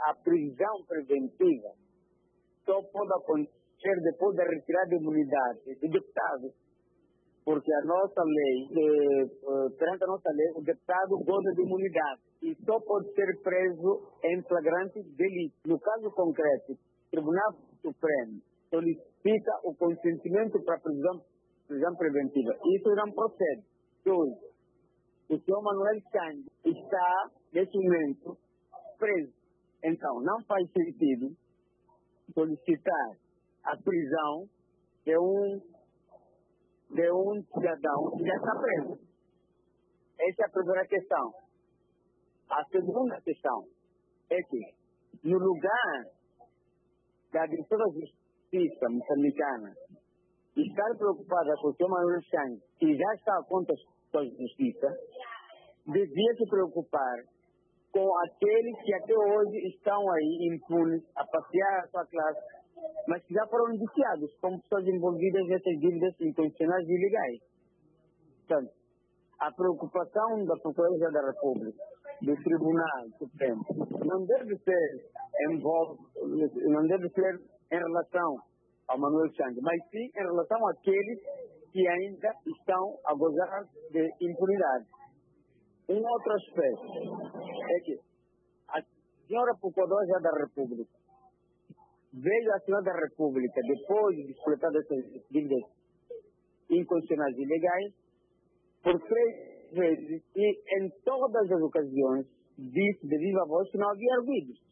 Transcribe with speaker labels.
Speaker 1: a prisão preventiva só pode acontecer depois da retirada de imunidade do deputado. Porque a nossa lei, perante a nossa lei, o deputado goza de imunidade e só pode ser preso em flagrante delito. No caso concreto, o Tribunal Supremo solicita o consentimento para a prisão preventiva. Isso não procede. Dois, o senhor Manuel Chang está, nesse momento, preso. Então, não faz sentido solicitar a prisão de um cidadão que já está preso. Essa é a primeira questão. A segunda questão é que, no lugar da Diretora da Justiça moçambicana estar preocupada com o Sr. Manuel Chang, que já está a conta da Justiça, devia se preocupar com aqueles que até hoje estão aí impunes a passear a sua classe, mas que já foram indiciados como pessoas envolvidas nessas dívidas intencionais e ilegais. Portanto, a preocupação da Procuradoria da República, do Tribunal Supremo, não deve ser em relação ao Manuel Chang, mas sim em relação àqueles que ainda estão a gozar de impunidade. Um outro aspecto é que a senhora Procuradora da República veio à Senhora da República, depois de descoletar essas dívidas inconstitucionais e ilegais, por 3 vezes, e em todas as ocasiões disse de viva voz que não havia arguidos.